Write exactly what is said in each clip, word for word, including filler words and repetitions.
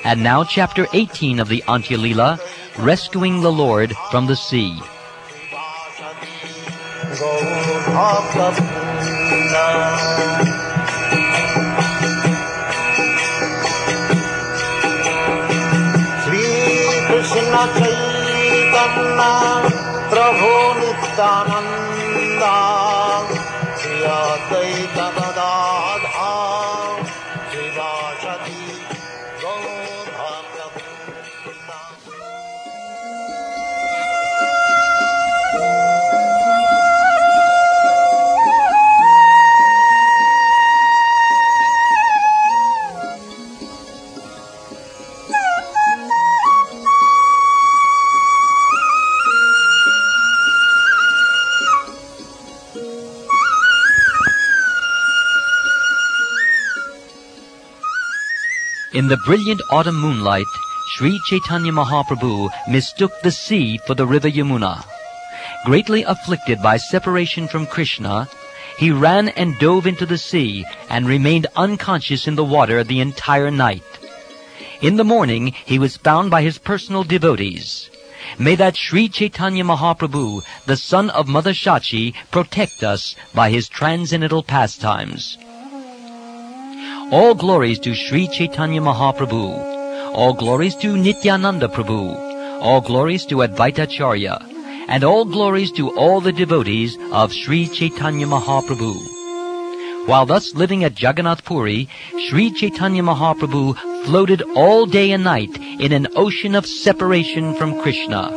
And now chapter eighteen of the Antya Leela, Rescuing the Lord from the Sea. Shri Krishna Chaitanya Prabhu Nityananda Shri Advaita Gadadhar Shivasati Gaur In the brilliant autumn moonlight, Sri Chaitanya Mahaprabhu mistook the sea for the river Yamuna. Greatly afflicted by separation from Krishna, he ran and dove into the sea and remained unconscious in the water the entire night. In the morning, he was found by his personal devotees. May that Sri Chaitanya Mahaprabhu, the son of Mother Shachi, protect us by his transcendental pastimes. All glories to Sri Chaitanya Mahaprabhu. All glories to Nityananda Prabhu. All glories to Advaita Acharya. And all glories to all the devotees of Sri Chaitanya Mahaprabhu. While thus living at Jagannath Puri, Sri Chaitanya Mahaprabhu floated all day and night in an ocean of separation from Krishna.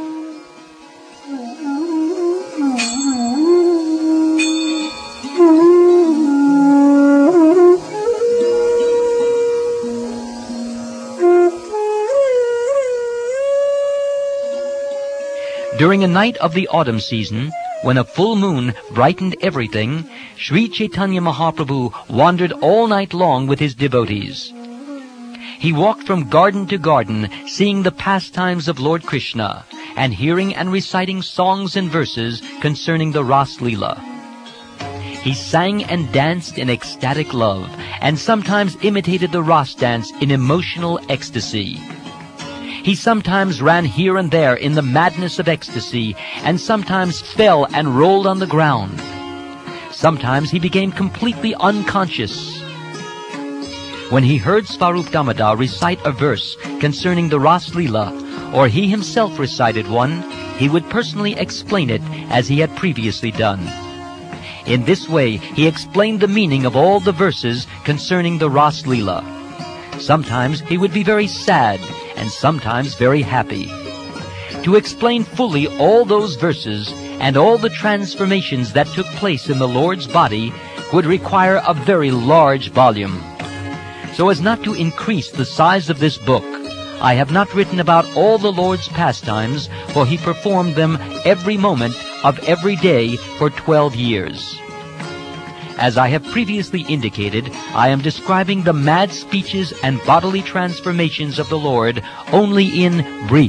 During a night of the autumn season, when a full moon brightened everything, Sri Chaitanya Mahaprabhu wandered all night long with his devotees. He walked from garden to garden, seeing the pastimes of Lord Krishna, and hearing and reciting songs and verses concerning the Ras Leela. He sang and danced in ecstatic love, and sometimes imitated the Ras dance in emotional ecstasy. He sometimes ran here and there in the madness of ecstasy, and sometimes fell and rolled on the ground. Sometimes he became completely unconscious. When he heard Svarup Damodar recite a verse concerning the Ras Leela, or he himself recited one, he would personally explain it as he had previously done. In this way, he explained the meaning of all the verses concerning the Ras Leela. Sometimes he would be very sad, and sometimes very happy. To explain fully all those verses and all the transformations that took place in the Lord's body would require a very large volume. So as not to increase the size of this book, I have not written about all the Lord's pastimes, for he performed them every moment of every day for twelve years. As I have previously indicated, I am describing the mad speeches and bodily transformations of the Lord only in brief.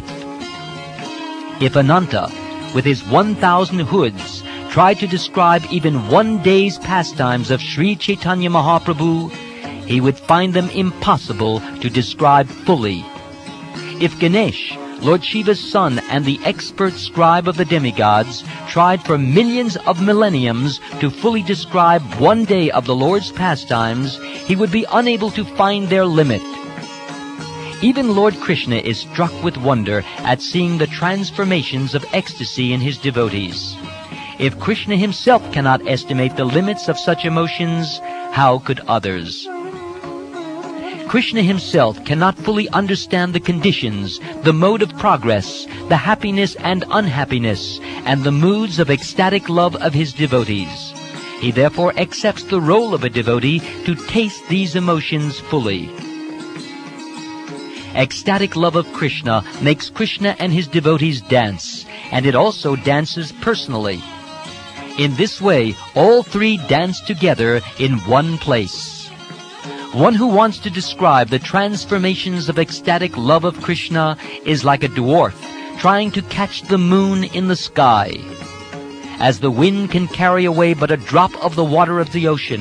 If Ananta, with his one thousand hoods, tried to describe even one day's pastimes of Sri Chaitanya Mahaprabhu, he would find them impossible to describe fully. If Ganesh, Lord Shiva's son and the expert scribe of the demigods, tried for millions of millenniums to fully describe one day of the Lord's pastimes, he would be unable to find their limit. Even Lord Krishna is struck with wonder at seeing the transformations of ecstasy in his devotees. If Krishna himself cannot estimate the limits of such emotions, how could others? Krishna himself cannot fully understand the conditions, the mode of progress, the happiness and unhappiness, and the moods of ecstatic love of his devotees. He therefore accepts the role of a devotee to taste these emotions fully. Ecstatic love of Krishna makes Krishna and his devotees dance, and it also dances personally. In this way, all three dance together in one place. One who wants to describe the transformations of ecstatic love of Krishna is like a dwarf trying to catch the moon in the sky. As the wind can carry away but a drop of the water of the ocean,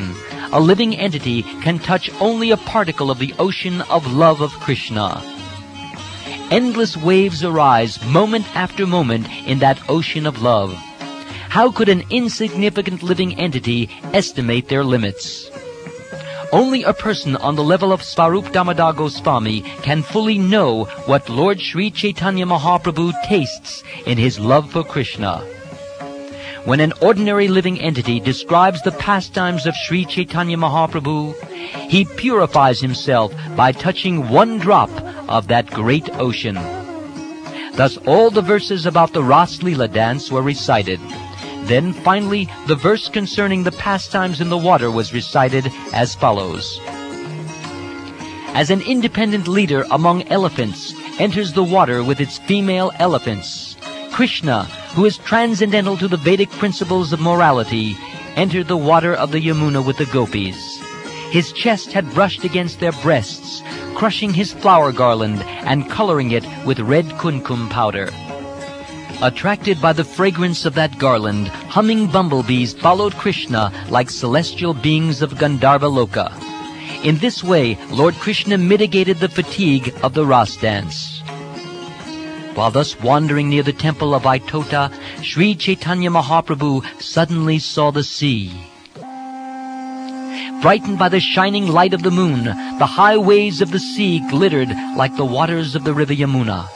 a living entity can touch only a particle of the ocean of love of Krishna. Endless waves arise moment after moment in that ocean of love. How could an insignificant living entity estimate their limits? Only a person on the level of Svarup Damodar Goswami can fully know what Lord Sri Chaitanya Mahaprabhu tastes in his love for Krishna. When an ordinary living entity describes the pastimes of Sri Chaitanya Mahaprabhu, he purifies himself by touching one drop of that great ocean. Thus all the verses about the Ras Leela dance were recited. Then finally the verse concerning the pastimes in the water was recited as follows. As an independent leader among elephants enters the water with its female elephants, Krishna, who is transcendental to the Vedic principles of morality, entered the water of the Yamuna with the gopis. His chest had brushed against their breasts, crushing his flower garland and coloring it with red kumkum powder. Attracted by the fragrance of that garland, humming bumblebees followed Krishna like celestial beings of Gandharva Loka. In this way, Lord Krishna mitigated the fatigue of the Ras dance. While thus wandering near the temple of Vaitota, Sri Chaitanya Mahaprabhu suddenly saw the sea. Brightened by the shining light of the moon, the high waves of the sea glittered like the waters of the river Yamuna.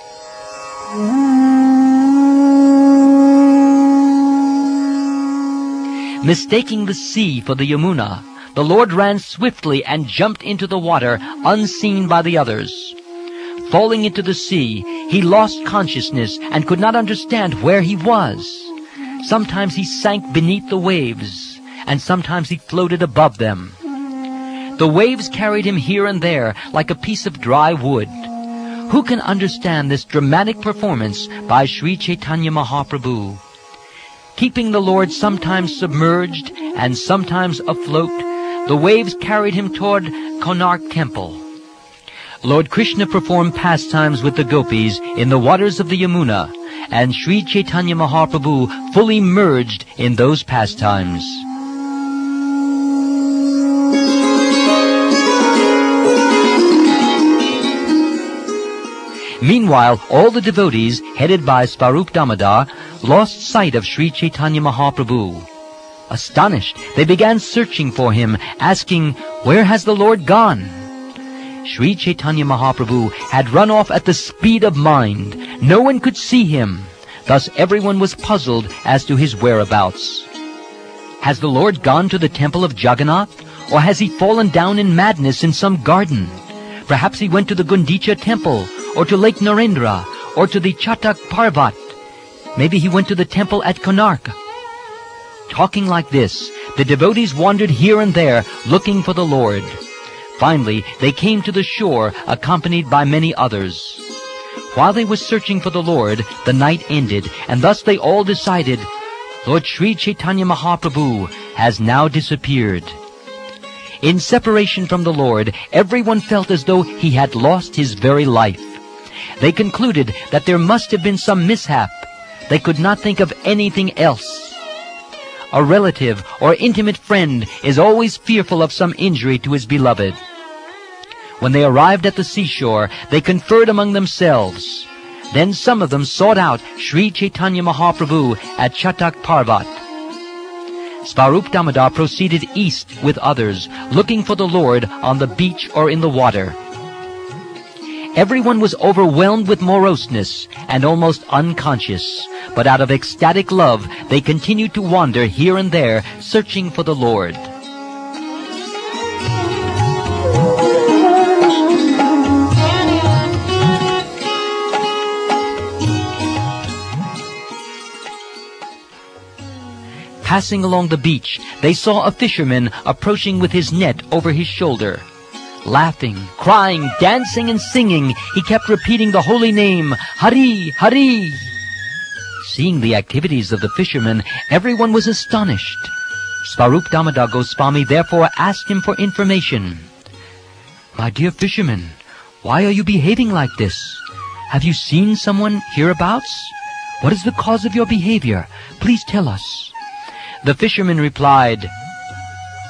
Mistaking the sea for the Yamuna, the Lord ran swiftly and jumped into the water, unseen by the others. Falling into the sea, he lost consciousness and could not understand where he was. Sometimes he sank beneath the waves, and sometimes he floated above them. The waves carried him here and there like a piece of dry wood. Who can understand this dramatic performance by Sri Chaitanya Mahaprabhu? Keeping the Lord sometimes submerged and sometimes afloat, the waves carried him toward Konark Temple. Lord Krishna performed pastimes with the gopis in the waters of the Yamuna, and Sri Chaitanya Mahaprabhu fully merged in those pastimes. Meanwhile, all the devotees, headed by Svarup Damodar, lost sight of Sri Chaitanya Mahaprabhu. Astonished, they began searching for him, asking, "Where has the Lord gone?" Sri Chaitanya Mahaprabhu had run off at the speed of mind. No one could see him. Thus everyone was puzzled as to his whereabouts. Has the Lord gone to the temple of Jagannath? Or has he fallen down in madness in some garden? Perhaps he went to the Gundicha temple, or to Lake Narendra, or to the Chatak Parvat. Maybe he went to the temple at Konark. Talking like this, the devotees wandered here and there, looking for the Lord. Finally, they came to the shore, accompanied by many others. While they were searching for the Lord, the night ended, and thus they all decided, Lord Sri Chaitanya Mahaprabhu has now disappeared. In separation from the Lord, everyone felt as though he had lost his very life. They concluded that there must have been some mishap. They could not think of anything else. A relative or intimate friend is always fearful of some injury to his beloved. When they arrived at the seashore, they conferred among themselves. Then some of them sought out Sri Chaitanya Mahaprabhu at Chatak Parvat. Svarup Damodar proceeded east with others, looking for the Lord on the beach or in the water. Everyone was overwhelmed with moroseness and almost unconscious, but out of ecstatic love they continued to wander here and there, searching for the Lord. Passing along the beach, they saw a fisherman approaching with his net over his shoulder. Laughing, crying, dancing, and singing, he kept repeating the holy name, Hari, Hari. Seeing the activities of the fisherman, everyone was astonished. Svarup Damodar Goswami therefore asked him for information. My dear fisherman, why are you behaving like this? Have you seen someone hereabouts? What is the cause of your behavior? Please tell us. The fisherman replied,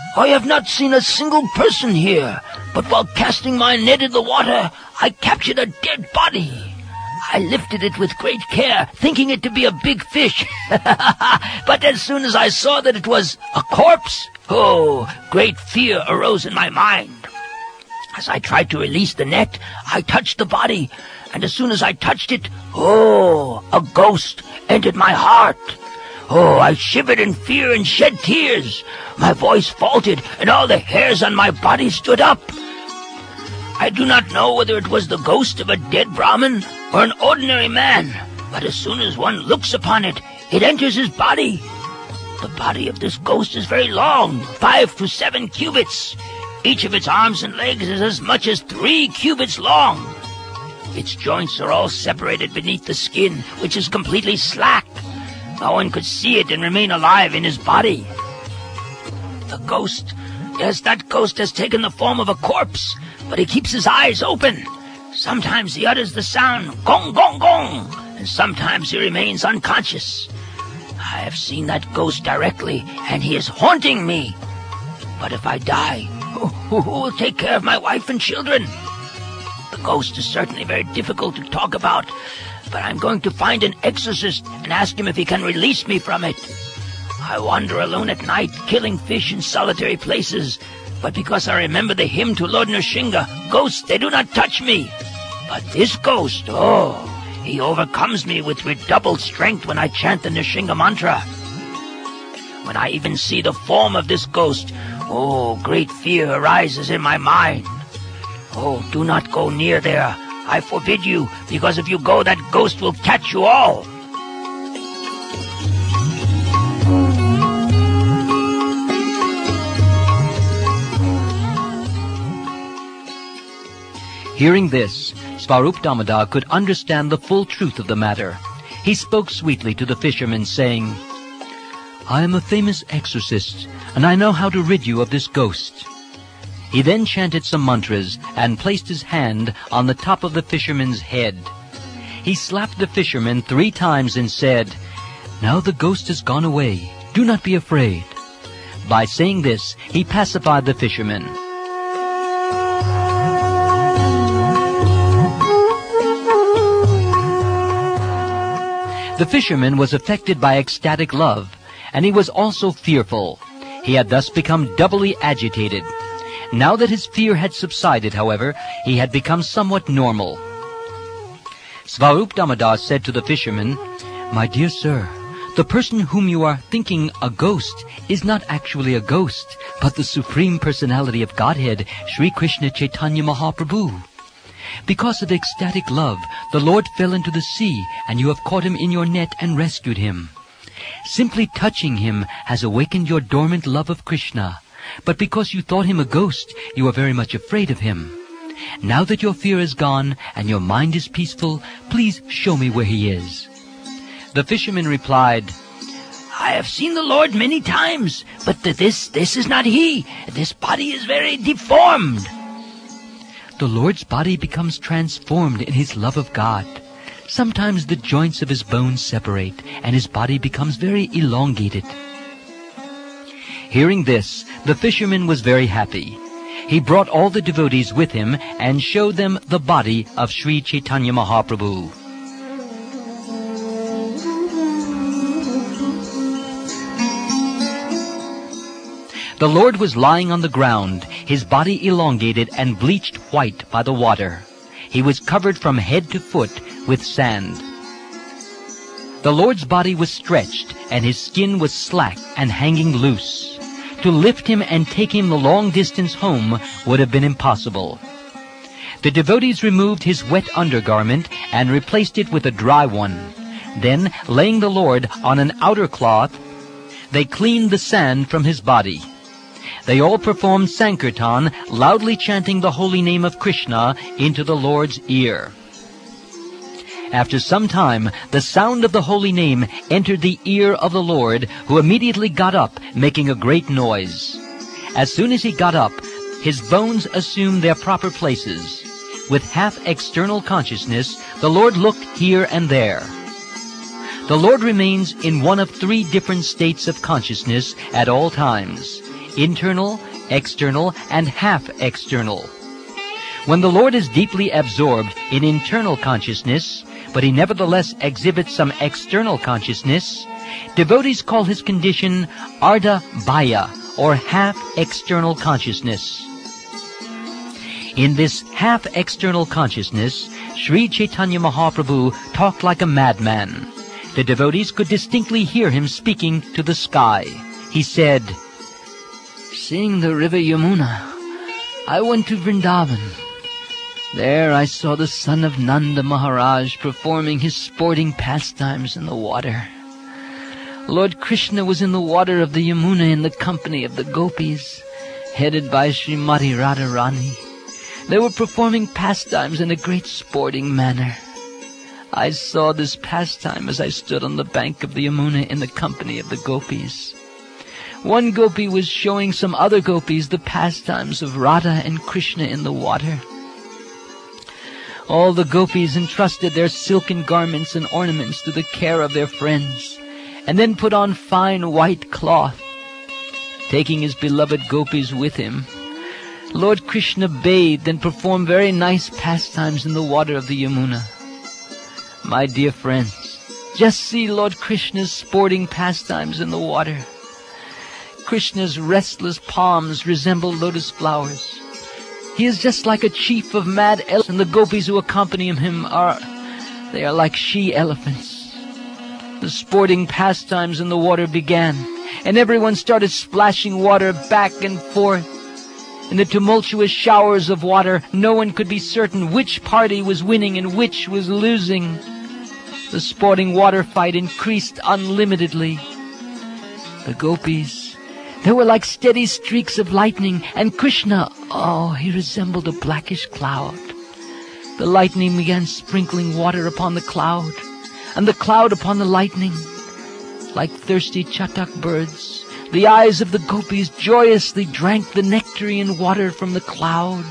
I have not seen a single person here, but while casting my net in the water, I captured a dead body. I lifted it with great care, thinking it to be a big fish. But as soon as I saw that it was a corpse, oh, great fear arose in my mind. As I tried to release the net, I touched the body, and as soon as I touched it, oh, a ghost entered my heart. Oh, I shivered in fear and shed tears. My voice faltered, and all the hairs on my body stood up. I do not know whether it was the ghost of a dead Brahmin or an ordinary man, but as soon as one looks upon it, it enters his body. The body of this ghost is very long, five to seven cubits. Each of its arms and legs is as much as three cubits long. Its joints are all separated beneath the skin, which is completely slack. No one could see it and remain alive in his body. The ghost, yes, that ghost has taken the form of a corpse, but he keeps his eyes open. Sometimes he utters the sound, gong, gong, gong, and sometimes he remains unconscious. I have seen that ghost directly, and he is haunting me. But if I die, who, who, who will take care of my wife and children? The ghost is certainly very difficult to talk about, but I'm going to find an exorcist and ask him if he can release me from it. I wander alone at night, killing fish in solitary places, but because I remember the hymn to Lord Nrsinga, ghosts, they do not touch me. But this ghost, oh, he overcomes me with redoubled strength when I chant the Nrsinga mantra. When I even see the form of this ghost, oh, great fear arises in my mind. Oh, do not go near there. I forbid you, because if you go, that ghost will catch you all. Hearing this, Svarup Damodar could understand the full truth of the matter. He spoke sweetly to the fisherman, saying, I am a famous exorcist, and I know how to rid you of this ghost. He then chanted some mantras and placed his hand on the top of the fisherman's head. He slapped the fisherman three times and said, Now the ghost has gone away. Do not be afraid. By saying this, he pacified the fisherman. The fisherman was affected by ecstatic love, and he was also fearful. He had thus become doubly agitated. Now that his fear had subsided, however, he had become somewhat normal. Svarup Damodar said to the fisherman, My dear sir, the person whom you are thinking a ghost is not actually a ghost, but the Supreme Personality of Godhead, Sri Krishna Chaitanya Mahaprabhu. Because of ecstatic love, the Lord fell into the sea, and you have caught him in your net and rescued him. Simply touching him has awakened your dormant love of Krishna. But because you thought him a ghost, you are very much afraid of him. Now that your fear is gone and your mind is peaceful, please show me where he is. The fisherman replied, I have seen the Lord many times, but this, this is not he. This body is very deformed. The Lord's body becomes transformed in his love of God. Sometimes the joints of his bones separate, and his body becomes very elongated. Hearing this, the fisherman was very happy. He brought all the devotees with him and showed them the body of Sri Chaitanya Mahaprabhu. The Lord was lying on the ground, his body elongated and bleached white by the water. He was covered from head to foot with sand. The Lord's body was stretched, and his skin was slack and hanging loose. To lift him and take him the long distance home would have been impossible. The devotees removed his wet undergarment and replaced it with a dry one. Then, laying the Lord on an outer cloth, they cleaned the sand from his body. They all performed Sankirtan, loudly chanting the holy name of Krishna into the Lord's ear. After some time, the sound of the holy name entered the ear of the Lord, who immediately got up, making a great noise. As soon as he got up, his bones assumed their proper places. With half external consciousness, the Lord looked here and there. The Lord remains in one of three different states of consciousness at all times. internal, external, and half-external. When the Lord is deeply absorbed in internal consciousness, but he nevertheless exhibits some external consciousness, devotees call his condition Ardha Bhaya, or half-external consciousness. In this half-external consciousness, Sri Chaitanya Mahaprabhu talked like a madman. The devotees could distinctly hear him speaking to the sky. He said, "Seeing the river Yamuna, I went to Vrindavan. There I saw the son of Nanda Maharaj performing his sporting pastimes in the water. Lord Krishna was in the water of the Yamuna in the company of the gopis, headed by Srimati Radharani. They were performing pastimes in a great sporting manner. I saw this pastime as I stood on the bank of the Yamuna in the company of the gopis. One gopi was showing some other gopis the pastimes of Radha and Krishna in the water. All the gopis entrusted their silken garments and ornaments to the care of their friends, and then put on fine white cloth. Taking his beloved gopis with him, Lord Krishna bathed and performed very nice pastimes in the water of the Yamuna. My dear friends, just see Lord Krishna's sporting pastimes in the water. Krishna's restless palms resemble lotus flowers. He is just like a chief of mad elephants, and the gopis who accompany him are, they are like she-elephants. The sporting pastimes in the water began, and everyone started splashing water back and forth. In the tumultuous showers of water, no one could be certain which party was winning and which was losing. The sporting water fight increased unlimitedly. The gopis, they were like steady streaks of lightning, and Krishna, oh, he resembled a blackish cloud. The lightning began sprinkling water upon the cloud, and the cloud upon the lightning. Like thirsty chatak birds, the eyes of the gopis joyously drank the nectarine water from the cloud.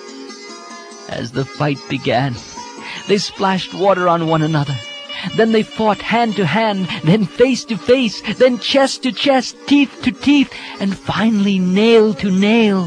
As the fight began, they splashed water on one another. Then they fought hand to hand, then face to face, then chest to chest, teeth to teeth, and finally nail to nail.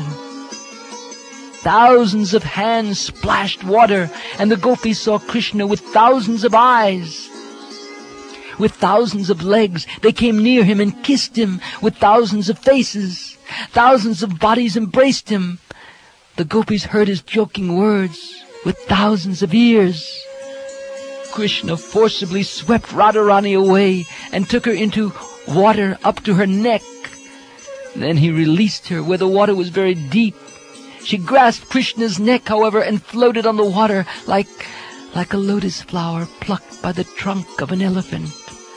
Thousands of hands splashed water, and the gopis saw Krishna with thousands of eyes. With thousands of legs, they came near him and kissed him. With thousands of faces, thousands of bodies embraced him. The gopis heard his joking words. With thousands of ears, Krishna forcibly swept Radharani away and took her into water up to her neck. Then he released her where the water was very deep. She grasped Krishna's neck, however, and floated on the water like, like a lotus flower plucked by the trunk of an elephant.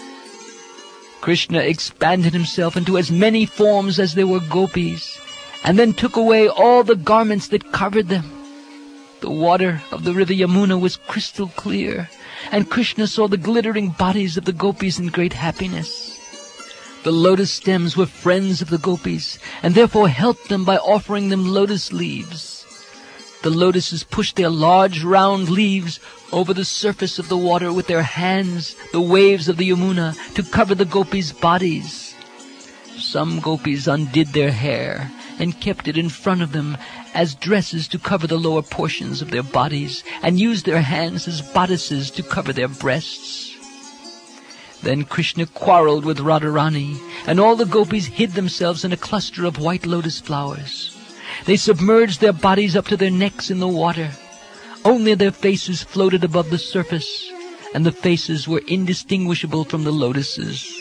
Krishna expanded himself into as many forms as there were gopis, and then took away all the garments that covered them. The water of the river Yamuna was crystal clear, and Krishna saw the glittering bodies of the gopis in great happiness. The lotus stems were friends of the gopis, and therefore helped them by offering them lotus leaves. The lotuses pushed their large round leaves over the surface of the water with their hands, the waves of the Yamuna, to cover the gopis' bodies. Some gopis undid their hair and kept it in front of them as dresses to cover the lower portions of their bodies, and used their hands as bodices to cover their breasts. Then Krishna quarreled with Radharani, and all the gopis hid themselves in a cluster of white lotus flowers. They submerged their bodies up to their necks in the water. Only their faces floated above the surface, and the faces were indistinguishable from the lotuses.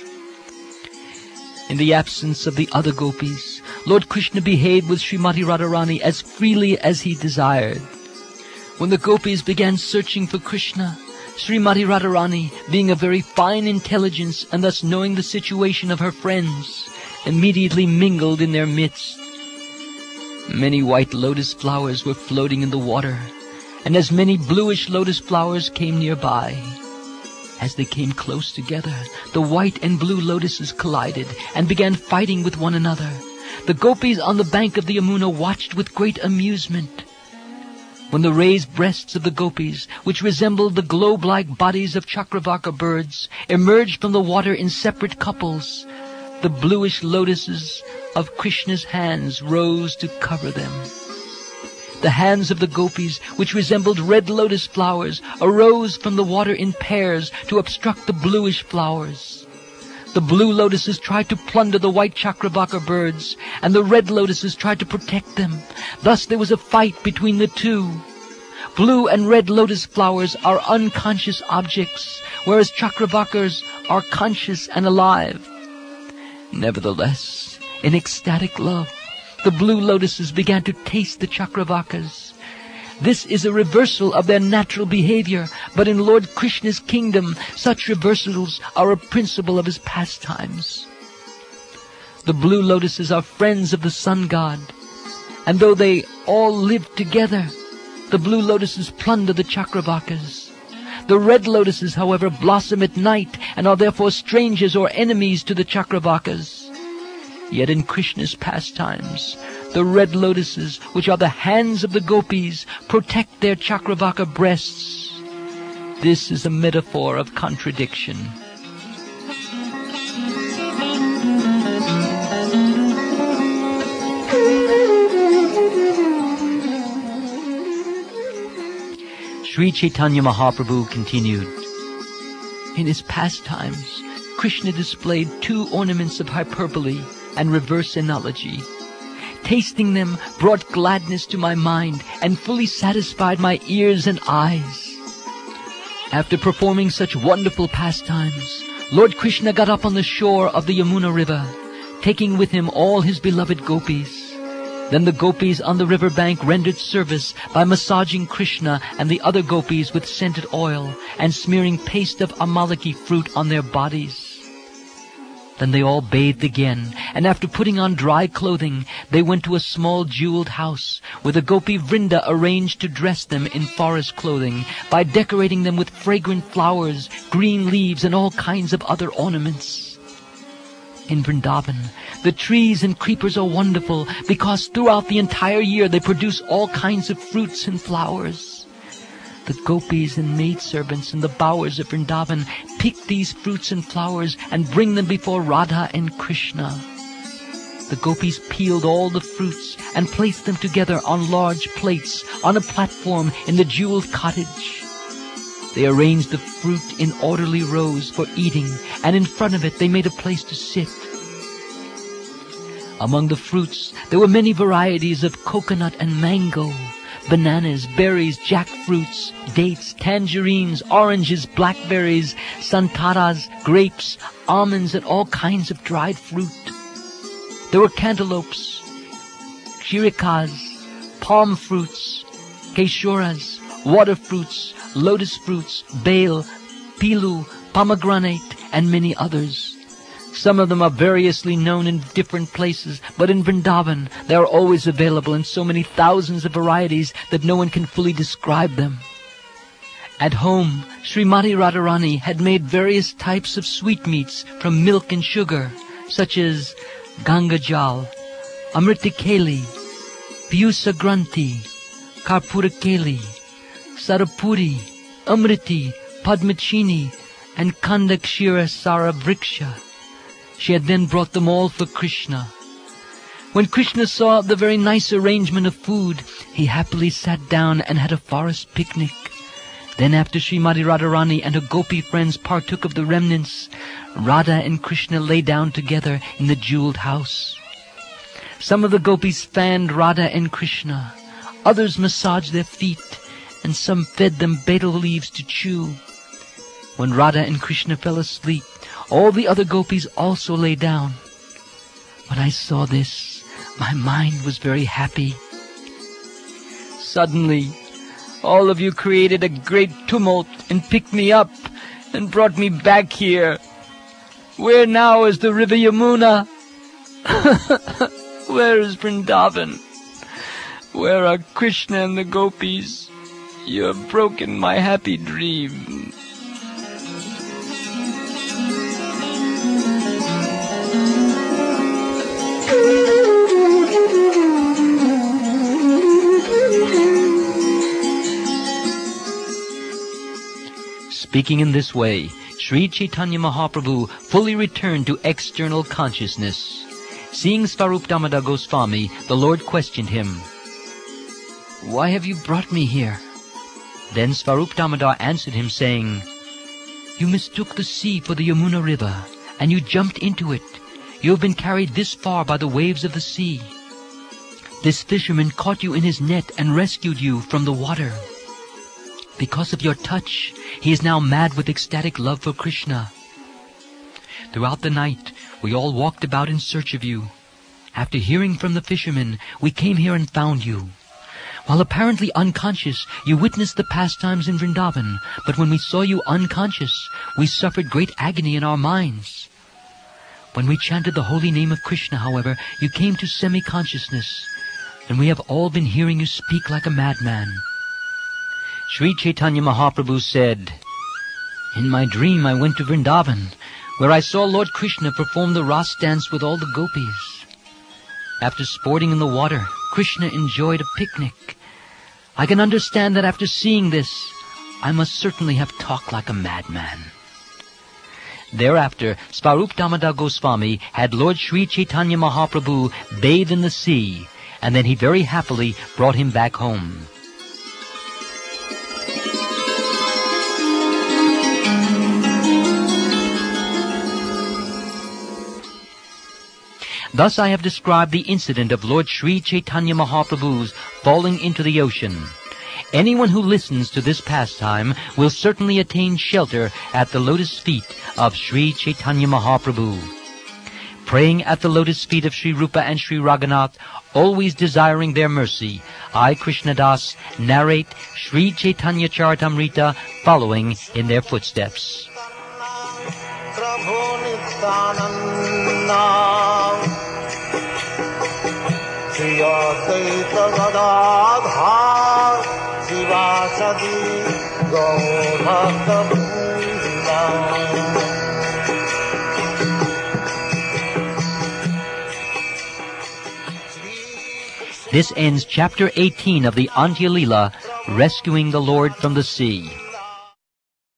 In the absence of the other gopis, Lord Krishna behaved with Srimati Radharani as freely as he desired. When the gopis began searching for Krishna, Srimati Radharani, being of very fine intelligence and thus knowing the situation of her friends, immediately mingled in their midst. Many white lotus flowers were floating in the water, and as many bluish lotus flowers came nearby. As they came close together, the white and blue lotuses collided and began fighting with one another. The gopis on the bank of the Yamuna watched with great amusement. When the raised breasts of the gopis, which resembled the globe-like bodies of Chakravarka birds, emerged from the water in separate couples, the bluish lotuses of Krishna's hands rose to cover them. The hands of the gopis, which resembled red lotus flowers, arose from the water in pairs to obstruct the bluish flowers. The blue lotuses tried to plunder the white Chakravaka birds, and the red lotuses tried to protect them. Thus there was a fight between the two. Blue and red lotus flowers are unconscious objects, whereas Chakravakas are conscious and alive. Nevertheless, in ecstatic love, the blue lotuses began to taste the Chakravakas. This is a reversal of their natural behavior, but in Lord Krishna's kingdom, such reversals are a principle of his pastimes. The blue lotuses are friends of the sun god, and though they all live together, the blue lotuses plunder the Chakravakas. The red lotuses, however, blossom at night and are therefore strangers or enemies to the Chakravakas. Yet in Krishna's pastimes, the red lotuses, which are the hands of the gopis, protect their Chakravaka breasts. This is a metaphor of contradiction. Sri Chaitanya Mahaprabhu continued. In his pastimes, Krishna displayed two ornaments of hyperbole and reverse analogy. Tasting them brought gladness to my mind and fully satisfied my ears and eyes. After performing such wonderful pastimes, Lord Krishna got up on the shore of the Yamuna river, taking with him all his beloved gopis. Then the gopis on the river bank rendered service by massaging Krishna and the other gopis with scented oil and smearing paste of amalaki fruit on their bodies. Then they all bathed again, and after putting on dry clothing, they went to a small jeweled house, where the Gopi Vrinda arranged to dress them in forest clothing by decorating them with fragrant flowers, green leaves, and all kinds of other ornaments. In Vrindavan, the trees and creepers are wonderful because throughout the entire year they produce all kinds of fruits and flowers. The gopis and maidservants in the bowers of Vrindavan pick these fruits and flowers and bring them before Radha and Krishna. The gopis peeled all the fruits and placed them together on large plates on a platform in the jeweled cottage. They arranged the fruit in orderly rows for eating, and in front of it they made a place to sit. Among the fruits there were many varieties of coconut and mango, bananas, berries, jackfruits, dates, tangerines, oranges, blackberries, santaras, grapes, almonds, and all kinds of dried fruit. There were cantaloupes, chirikas, palm fruits, keshuras, water fruits, lotus fruits, bale, pilu, pomegranate, and many others. Some of them are variously known in different places, but in Vrindavan they are always available in so many thousands of varieties that no one can fully describe them. At home, Srimati Radharani had made various types of sweetmeats from milk and sugar, such as Ganga Jal, Amritikeli, Piyusa Granti, Karpurakeli, Sarapuri, Amriti, Padmachini, and Kandakshira Sara Vriksha. She had then brought them all for Krishna. When Krishna saw the very nice arrangement of food, he happily sat down and had a forest picnic. Then after Srimati Radharani and her gopi friends partook of the remnants, Radha and Krishna lay down together in the jeweled house. Some of the gopis fanned Radha and Krishna, others massaged their feet, and some fed them betel leaves to chew. When Radha and Krishna fell asleep, all the other gopis also lay down. When I saw this, my mind was very happy. Suddenly, all of you created a great tumult and picked me up and brought me back here. Where now is the river Yamuna? Where is Vrindavan? Where are Krishna and the gopis? You have broken my happy dream. Speaking in this way, Sri Chaitanya Mahaprabhu fully returned to external consciousness. Seeing Svarup Damodar Goswami, the Lord questioned him, "Why have you brought me here?" Then Svarup Damodar answered him, saying, "You mistook the sea for the Yamuna river, and you jumped into it. You have been carried this far by the waves of the sea. This fisherman caught you in his net and rescued you from the water. Because of your touch, he is now mad with ecstatic love for Krishna. Throughout the night, we all walked about in search of you. After hearing from the fisherman, we came here and found you. While apparently unconscious, you witnessed the pastimes in Vrindavan, but when we saw you unconscious, we suffered great agony in our minds. When we chanted the holy name of Krishna, however, you came to semi-consciousness, and we have all been hearing you speak like a madman." Sri Chaitanya Mahaprabhu said, "In my dream I went to Vrindavan, where I saw Lord Krishna perform the Ras dance with all the gopis. After sporting in the water, Krishna enjoyed a picnic. I can understand that after seeing this, I must certainly have talked like a madman." Thereafter, Svarup Damodar Goswami had Lord Sri Chaitanya Mahaprabhu bathe in the sea, and then he very happily brought him back home. Thus I have described the incident of Lord Sri Chaitanya Mahaprabhu's falling into the ocean. Anyone who listens to this pastime will certainly attain shelter at the lotus feet of Sri Chaitanya Mahaprabhu. Praying at the lotus feet of Sri Rupa and Sri Raghunath, always desiring their mercy, I, Krishnadas, narrate Sri Chaitanya Charitamrita following in their footsteps. This ends chapter eighteen of the Antya Leela, Rescuing the Lord from the Sea.